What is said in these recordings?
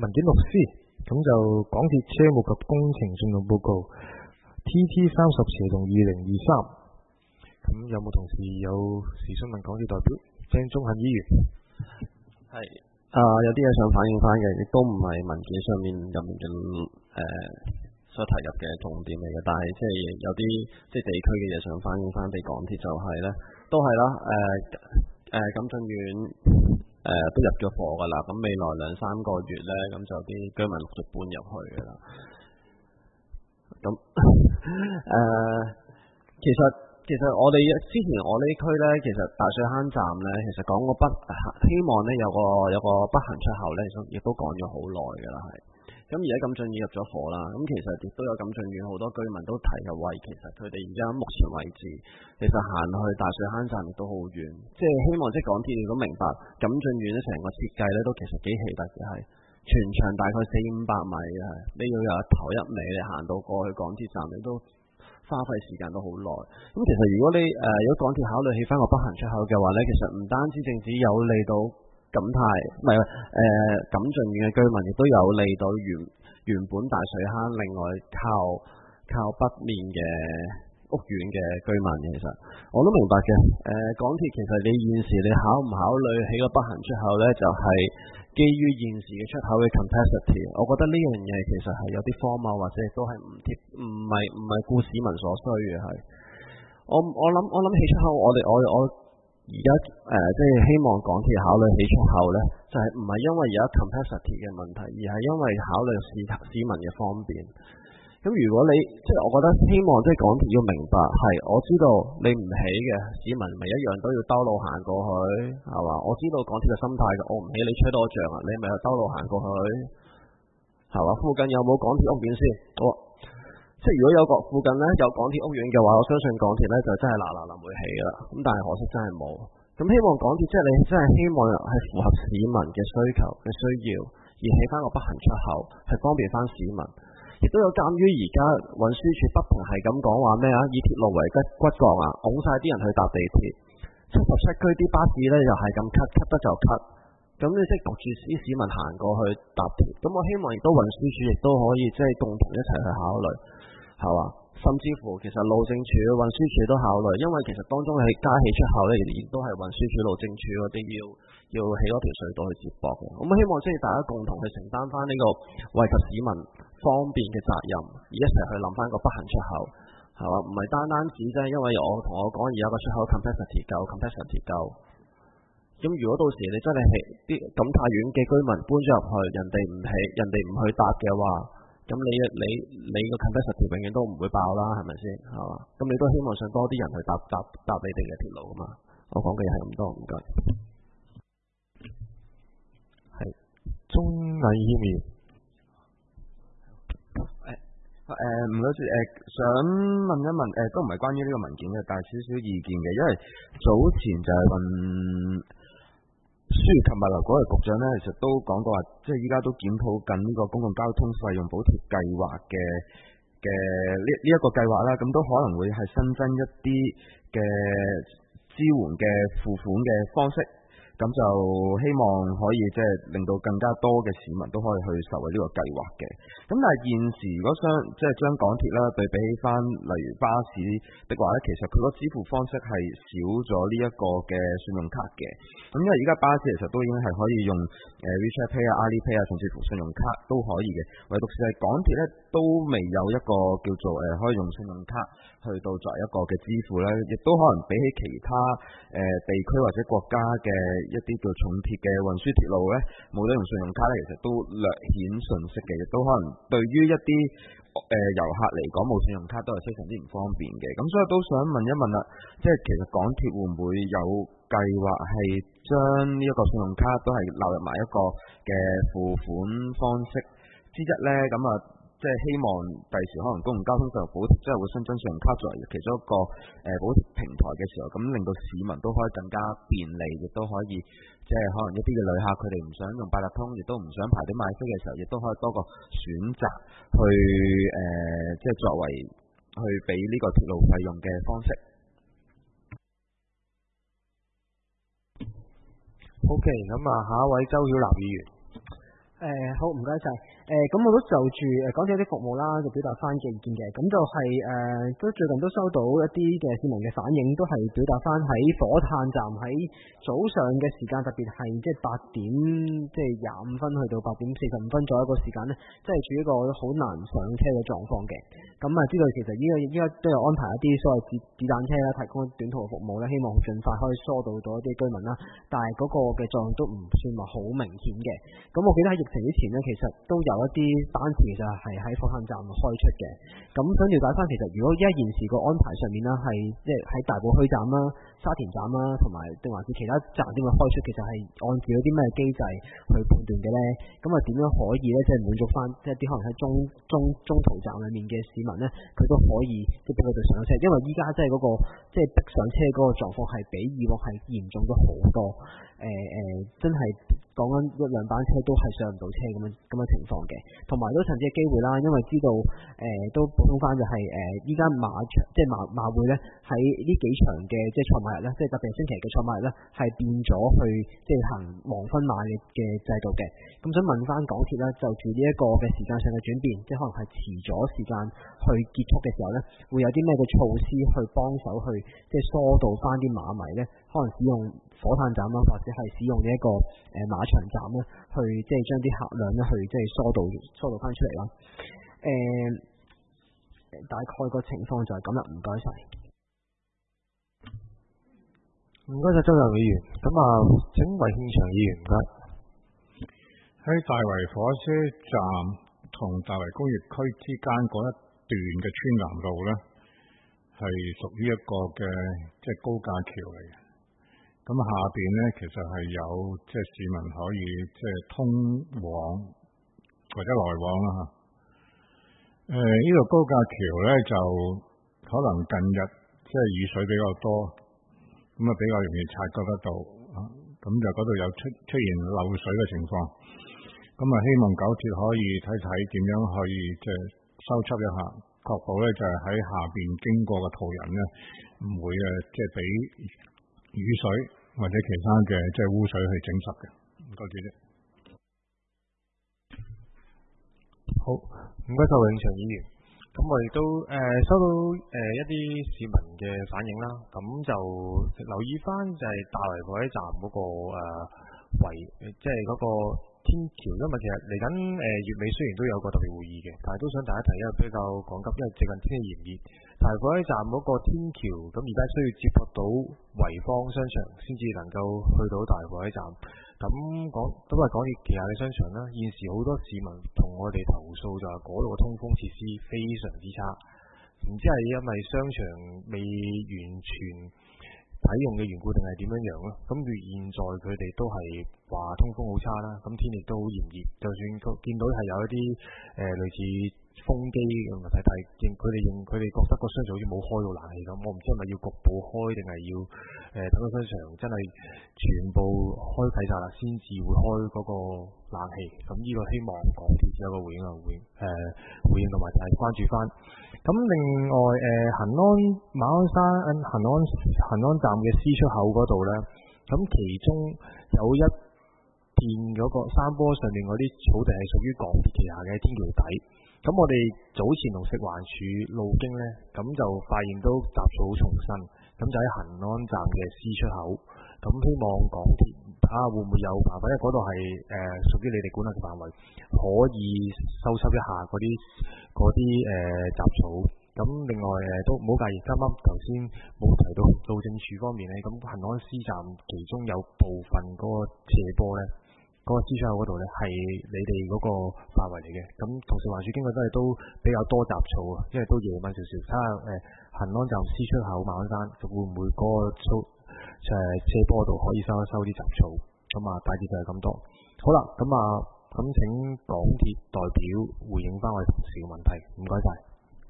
文件律師，咁就港鐵車務及工程信用報告 TT30/2023。咁有冇同事有事詢問港鐵代表鄭中恆議員？ 係有啲嘢想反映翻嘅，亦都唔係文件上面入面嘅所提入嘅重點嚟嘅，但係即係有啲即係地區嘅嘢想反映翻俾港鐵就係咧，都係啦錦駿苑都入咗伙㗎啦，咁未來2-3個月咧，咁就啲居民陸續搬入去㗎啦。咁其實我哋之前我呢區咧，其實大水坑站咧，其實講過希望咧有個北行出口咧，亦都講咗好耐㗎啦，係。咁而家錦駿苑入咗伙啦，咁其實亦都有錦駿苑好多居民都提嘅話，其實佢哋而家目前為止，其實行去大水坑站亦都好遠，即係希望即係港鐵如果明白錦駿苑咧成個設計咧都其實幾奇特嘅，係全長大概400-500米嘅，你要由頭一尾你行到過去港鐵站，你都花費時間都好耐。咁其實如果港鐵考慮起翻個北行出口嘅話咧，其實唔單止淨止有利到錦駿苑嘅居民，亦都有利到原本大水坑另外靠北面嘅屋苑嘅居民嘅。其實我都明白嘅。港鐵其實你現時你考唔考慮起個北行出口呢？就係基於現時嘅出口嘅 capacity， 我覺得呢樣嘢其實係有啲荒謬，或者亦都係唔係顧市民所需嘅。係我諗起出口，我而家即係希望港鐵考慮起出口呢，就係唔係因為而家 capacity 嘅問題，而係因為考慮市民嘅方便。咁如果你即係我覺得希望即係港鐵要明白，係我知道你唔起嘅市民咪一樣都要兜路行過去，係嘛？我知道港鐵嘅心態嘅，我唔起你吹多脹啊，你咪去兜路行過去，係嘛？附近有冇港鐵屋苑先？即係如果有附近呢有港鐵屋苑嘅話，我相信港鐵呢就真係嗱會起㗎啦。咁但係可惜真係冇。咁希望港鐵即係你真係希望係符合市民嘅需求嘅需要，而起翻個北行出口係方便翻市民。亦都有鑑於而家運輸署不停係咁講話咩啊，以鐵路為骨幹啊，拱晒啲人去搭地鐵。77區啲巴士呢又係咁cut得就cut，咁你即係焗住啲市民行過去搭鐵。咁我希望亦都運輸署亦都可以即係共同一齊去考慮，係嘛？甚至乎其實路政署、運輸署都考慮，因為其實當中係加起出口呢，亦都係運輸署、路政署嗰啲要起多條隧道去接駁嘅。咁希望即係大家共同去承擔翻呢個惠及市民方便嘅責任，而一齊去諗翻個北行出口，係嘛？唔係單止啫，因為同我講而家個出口 capacity 夠。咁如果到時你真係啲錦泰苑嘅居民搬咗入去，人哋唔起，人哋唔去搭嘅話，咁你個 capacity 永遠都唔會爆啦，係咪先？係嘛？咁你都希望想多啲人去搭你哋嘅鐵路啊嘛。我講嘅嘢係咁多，唔該。 係鍾毅議員。 唔該，想問一問，都唔係關於呢個文件嘅，但係少少意見嘅，因為早前就係運輸及物流局嘅局長呢，其實都講過話，即係依家都檢討緊呢個公共交通費用補貼計劃嘅呢一個計劃啦，咁都可能會係新增一啲嘅支援嘅付款嘅方式。咁就希望可以即係令到更加多嘅市民都可以去受惠呢個計劃嘅。咁但係現時如果即係將港鐵啦對比起翻例如巴士的話咧，其實佢個支付方式係少咗呢一個嘅信用卡嘅。咁因為而家巴士其實都已經係可以用WeChat Pay 啊、Alipay 啊，甚至乎信用卡都可以嘅。唯獨是係港鐵咧都未有一個叫做可以用信用卡去到作為一個嘅支付咧，亦都可能比起其他地區或者國家嘅一啲叫重鐵嘅運輸鐵路咧，冇得用信用卡咧，其實都略顯遜色嘅，亦都可能對於一啲遊客嚟講冇信用卡都係非常之唔方便嘅。咁所以都想問一問啦，即係其實港鐵會唔會有計劃係將呢一個信用卡都係納入埋一個嘅付款方式之一咧？咁啊，即係希望第時可能公共交通費用補貼即係會新增信用卡作為其中一個補貼平台嘅時候，咁令到市民都可以更加便利，亦都可以即係可能一啲嘅旅客佢哋唔想用八達通，亦都唔想排隊買飛嘅時候，亦都可以多個選擇去即係作為去俾呢個鐵路費用嘅方式。 OK， 咁啊，下一位周曉立議員。 好，唔該晒。咁我都就住港鐵啲服務啦，就表達翻嘅意見嘅。咁就係都最近都收到一啲嘅市民嘅反映，都係表達翻喺火炭站喺早上嘅時間，特別係即係8點25分去到8點45分左右一個時間呢，即係處於一個好難上車嘅狀況嘅。咁啊，知道其實依家都有安排一啲所謂子彈車啦，提供短途服務咧，希望盡快可以疏導到一啲居民啦。但係嗰個嘅作用都唔算話好明顯嘅。咁我記得喺疫情之前呢，其實都有一啲班次其實係喺火炭站開出嘅。咁想了解翻，其實如果依家現時個安排上面啦，係即係喺大埔墟站啦、沙田站啦，同埋定還是其他站點嘅開出，其實係按照一啲咩機制去判斷嘅咧？咁啊點樣可以咧，即係滿足翻即係啲可能喺中途站裏面嘅市民咧，佢都可以即係俾佢哋上車，因為依家即係嗰個即係逼上車嗰個狀況係比以往係嚴重咗好多。真係講緊1-2班車都係上唔到車咁嘅情況嘅，同埋都趁呢個機會啦，因為知道都補充翻就係依家馬場即係馬會咧喺呢幾場嘅即係賽馬日咧，即係特別係星期日嘅賽馬日咧，係變咗去即係行黃昏馬嘅制度嘅。咁想問翻港鐵咧，就住呢一個嘅時間上嘅轉變，即係可能係遲咗時間去結束嘅時候咧，會有啲咩嘅措施去幫手去即係疏導翻啲馬迷咧，可能使用火炭站啦，或者係使用呢一個馬場站咧，去即係將啲客量咧去即係疏導翻出嚟啦。大概個情況就係咁啦，唔該晒。 唔該晒周游議員。咁啊，請維慶祥議員唔該。 喺大圍火車站同大圍工業區之間嗰一段嘅村南路呢，係屬於一個嘅即係高架橋嚟嘅。咁下邊呢，其實係有即係市民可以即係通往或者來往啦嚇。呢個高架橋呢，就可能近日即係雨水比較多，咁啊比較容易察覺得到啊。咁就嗰度有出現漏水嘅情況。咁啊，希望九鐵可以睇睇點樣可以即係修葺一下，確保咧就係喺下邊經過嘅途人咧唔會即係俾雨水或者其他嘅即係污水去整濕嘅。唔該主席。 好，唔該晒永祥議員。咁我亦都收到一啲市民嘅反映啦。咁就留意翻就係大圍火車站嗰個即係嗰個天橋，因為其實嚟緊月尾雖然都有個特別會議嘅，但係都想大家提，因為比較趕急，因為最近天氣炎熱。大圍火車站嗰個天橋，咁而家需要接駁到維坊商場先至能夠去到大圍火車站。咁都係港鐵旗下嘅商場啦。現時好多市民同我哋投訴就係嗰度嘅通風設施非常之差，唔知係因為商場未完全使用嘅緣故定係點樣咯？咁現在佢哋都係話通風好差啦，咁天氣都好炎熱，就算見到係有一啲類似風機嘅問題，但係佢哋覺得個商場好似冇開到冷氣咁，我唔知係咪要局部開定係要等個商場真係全部開啟晒啦，先至會開嗰個冷氣。咁呢個希望港鐵有個回應同埋就係關注翻。咁另外恆安馬鞍山恆安站嘅 C 出口嗰度呢，咁其中有一片嗰個山坡上面嗰啲草地係屬於港鐵旗下嘅天橋底。咁我哋早前同食環署路經呢，咁就發現都雜草叢生，咁就喺恆安站嘅 C 出口。咁希望港鐵睇下會唔會有辦法，因為嗰度係屬於你哋管轄嘅範圍，可以收葺一下嗰啲雜草。咁另外都唔好介意，啱啱頭先冇提到路政署方面呢，咁恆安 C 站其中有部分嗰個斜坡呢，嗰個支出口嗰度呢，係你哋嗰個範圍嚟嘅。咁同食環署經過都比較多雜草啊，因為都夜晚少少。睇下恆安站 C 出口馬鞍山會唔會嗰個斜坡度可以收一收啲雜草。咁啊，大致就係咁多。好啦，咁請港鐵代表回應翻我哋同事嘅問題，唔該晒。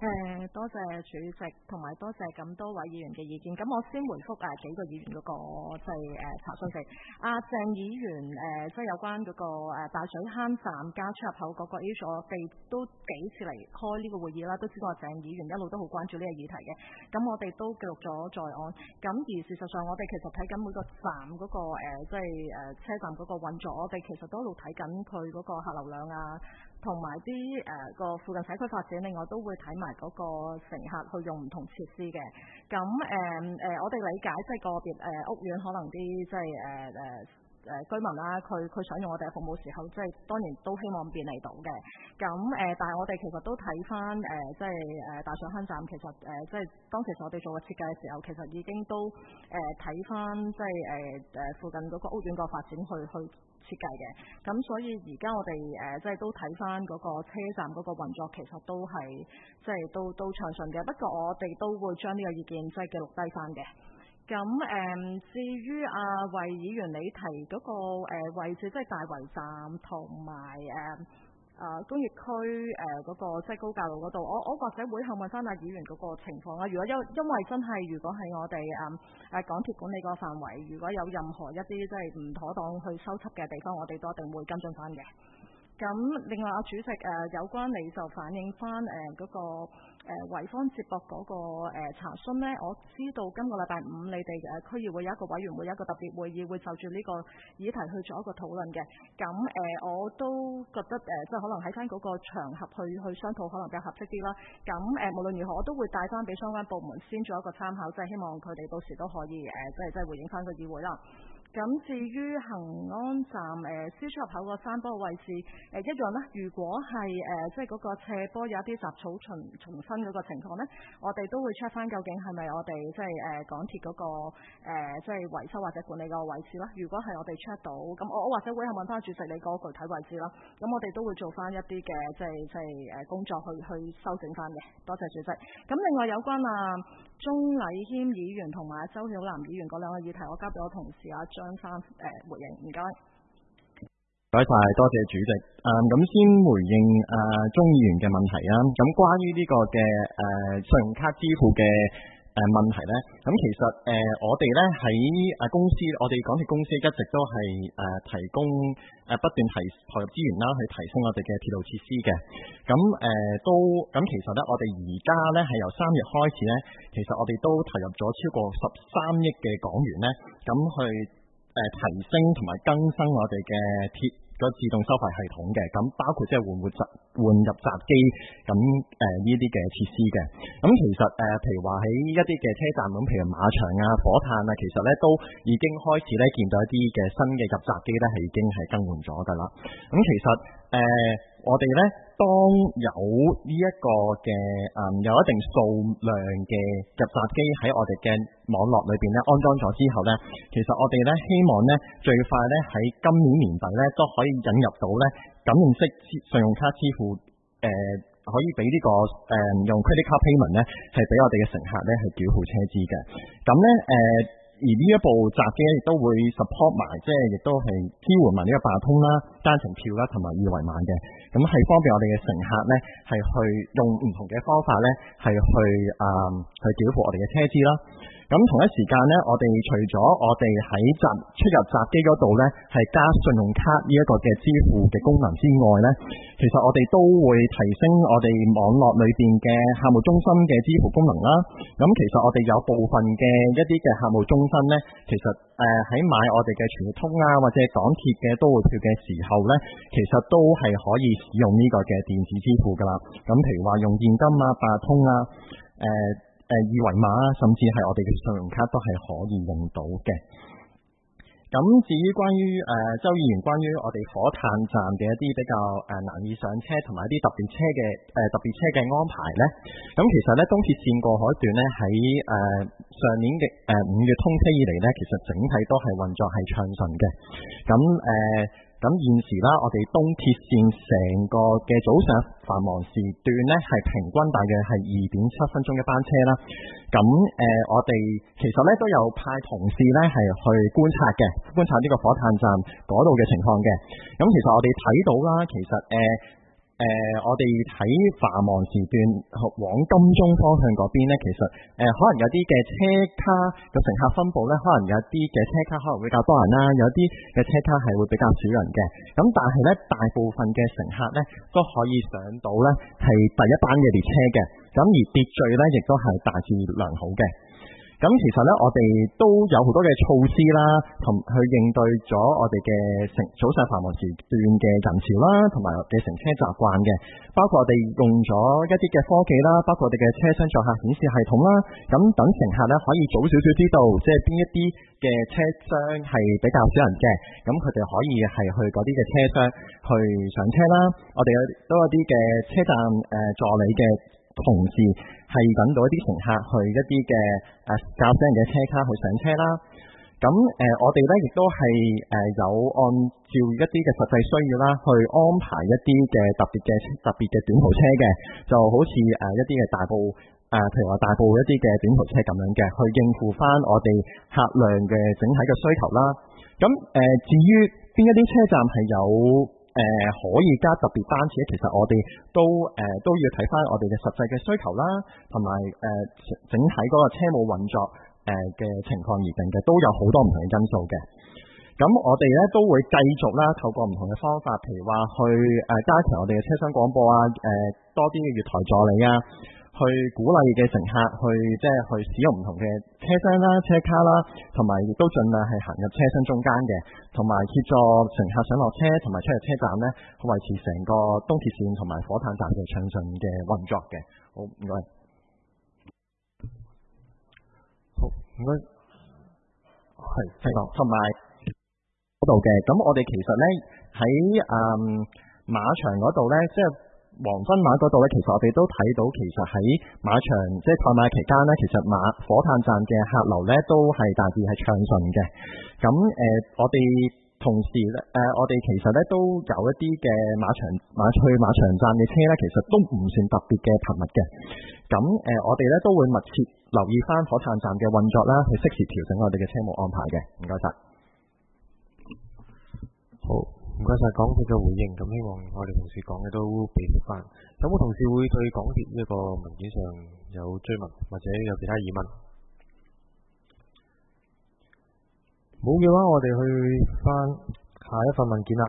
多謝主席，同埋多謝咁多位議員嘅意見。咁我先回覆幾個議員嗰個即係查詢先。鄭議員即係有關嗰個大水坑站加出入口嗰個 issue， 我哋都幾次嚟開呢個會議啦，都知道鄭議員一路都好關注呢個議題嘅。咁我哋都記錄咗在案。咁而事實上，我哋其實睇緊每個站嗰個即係車站嗰個運作，我哋其實都一路睇緊佢嗰個客流量啊。同埋啲個附近社區發展，另外都會睇埋嗰個乘客去用唔同設施嘅。咁我哋理解即係個別屋苑可能啲即係居民啦，佢想用我哋嘅服務時候，即係當然都希望便利到嘅。咁但係我哋其實都睇翻即係大水坑站，其實即係當其實我哋做嘅設計嘅時候，其實已經都睇翻即係附近嗰個屋苑個發展去設計嘅。咁所以而家我哋即係都睇翻嗰個車站嗰個運作，其實都係即係都暢順嘅。不過我哋都會將呢個意見即係記錄低翻嘅。咁至於衛議員你提嗰個位置，即係大圍站同埋工業區嗰個即係高架路嗰度，我或者會後問翻議員嗰個情況啦。如果因為真係如果係我哋港鐵管理個範圍，如果有任何一啲即係唔妥當去修葺嘅地方，我哋都一定會跟進翻嘅。咁另外主席有關你就反映翻嗰個圍坊接駁嗰個查詢呢，我知道今個禮拜五你哋區議會有一個委員會，有一個特別會議會就住呢個議題去做一個討論嘅。咁我都覺得即係可能喺翻嗰個場合去商討可能比較合適啲啦。咁無論如何，我都會帶翻俾相關部門先做一個參考，即係希望佢哋到時都可以即係回應翻個議會啦。咁至於恒安站C出入口個山坡位置一樣啦。如果係即係嗰個斜坡有一啲雜草叢生嗰個情況呢，我哋都會 check 翻究竟係咪我哋即係港鐵嗰個即係維修或者管理個位置啦。如果係我哋 check 到，咁我或者會問翻主席你個具體位置啦。咁我哋都會做翻一啲嘅即係工作去修整翻嘅。多謝主席。咁另外有關鍾禮謙議員同埋周曉南議員嗰兩個議題，我交俾我同事張生回應，唔該。 多謝主席。咁先回應鍾議員嘅問題啊。咁關於呢個嘅信用卡支付嘅問題呢，咁其實我哋呢喺公司，我哋港鐵公司一直都係提供不斷投入資源啦，去提升我哋嘅鐵路設施嘅。咁其實呢，我哋而家呢係由3月開始呢，其實我哋都投入咗超過13億嘅港元呢，咁去提升同埋更新我哋嘅鐵個自動收費系統嘅，咁包括即係換入閘機咁呢啲嘅設施嘅。咁其實譬如話喺一啲嘅車站咁，譬如馬場啊、火炭啊，其實咧都已經開始咧見到一啲嘅新嘅入閘機咧係已經係更換咗㗎啦。咁其實我哋咧當有呢一個嘅有一定數量嘅入閘機喺我哋嘅網絡裏邊咧安裝咗之後咧，其實我哋咧希望咧最快咧喺今年年底咧都可以引入到咧感應式信用卡支付可以俾呢個用 credit card payment 咧係俾我哋嘅乘客咧係繳付車資嘅。咁咧而呢一部閘機亦都會 support 埋，即係亦都係支援埋呢個八達通啦、單程票啦同埋二維碼嘅。咁係方便我哋嘅乘客咧係去用唔同嘅方法咧係去繳付我哋嘅車資啦。咁同一時間咧，我哋除咗我哋喺出入閘機嗰度咧係加信用卡呢一個嘅支付嘅功能之外咧，其實我哋都會提升我哋網絡裏邊嘅客務中心嘅支付功能啦。咁其實我哋有部分嘅一啲嘅客務中心咧，其實喺買我哋嘅全月通啊或者港鐵嘅都會票嘅時候咧，其實都係可以使用呢個嘅電子支付噶啦。咁譬如話用現金啊、八達通啊、二維碼啊，甚至係我哋嘅信用卡都係可以用到嘅。咁至於關於周議員關於我哋火炭站嘅一啲比較難以上車同埋一啲特別車嘅安排呢，咁其實呢東鐵線過海段呢喺上年嘅5月通車以嚟呢，其實整體都係運作係暢順嘅。咁現時啦，我哋東鐵線成個嘅早上繁忙時段呢，係平均大約係2.7分鐘一班車啦。咁我哋其實呢都有派同事呢係去觀察呢個火炭站嗰度嘅情況嘅。咁其實我哋睇到啦，其實我哋喺繁忙時段往金鐘方向嗰邊咧，其實可能有啲嘅車卡嘅乘客分佈咧，可能有啲嘅車卡可能會較多人啦，有啲嘅車卡係會比較少人嘅。咁但係咧，大部分嘅乘客咧都可以上到咧係第一班嘅列車嘅。咁而秩序咧亦都係大致良好嘅。咁其實咧，我哋都有好多嘅措施啦，同去應對咗我哋嘅早上繁忙時段嘅人潮啦，同埋嘅乘車習慣嘅。包括我哋用咗一啲嘅科技啦，包括我哋嘅車廂載客顯示系統啦。咁等乘客咧可以早少少知道，即係邊一啲嘅車廂係比較少人嘅，咁佢哋可以係去嗰啲嘅車廂去上車啦。我哋都有啲嘅車站助理嘅同事係揾到一啲乘客去一啲嘅較少人嘅車卡去上車啦。咁我哋咧亦都係有按照一啲嘅實際需要啦，去安排一啲嘅特別嘅短途車嘅，就好似一啲嘅大埔譬如話大埔一啲嘅短途車咁樣嘅，去應付翻我哋客量嘅整體嘅需求啦。咁至於邊一啲車站係有可以加特別班次，其實我哋都要睇翻我哋嘅實際嘅需求啦，同埋整體嗰個車務運作嘅情況而定嘅，都有好多唔同嘅因素嘅。咁我哋咧都會繼續啦，透過唔同嘅方法，譬如話去加強我哋嘅車廂廣播啊，多啲嘅月台助理啊，去鼓勵嘅乘客去使用唔同嘅車廂啦、車卡啦，同埋亦都盡量係行入車廂中間嘅，同埋協助乘客上落車同埋出入車站咧，去維持成個東鐵線同埋火炭站嘅暢順嘅運作嘅。好，唔該。 好，唔該。係， 同埋嗰度嘅，咁我哋其實咧喺馬場嗰度咧，即係黃昏馬嗰度咧，其實我哋都睇到，其實喺馬場即係賽馬期間咧，其實火炭站嘅客流咧都係大致係暢順嘅。咁我哋同時咧，我哋其實咧都有一啲嘅馬場站嘅車咧，其實都唔算特別嘅頻密嘅。咁我哋咧都會密切留意翻火炭站嘅運作啦，去適時調整我哋嘅車務安排嘅。唔該晒。 好，唔該晒港鐵嘅回應。咁希望我哋同事講嘅都俾翻。有冇同事會對港鐵呢個文件上有追問或者有其他疑問？冇嘅話，我哋去翻下一份文件啦。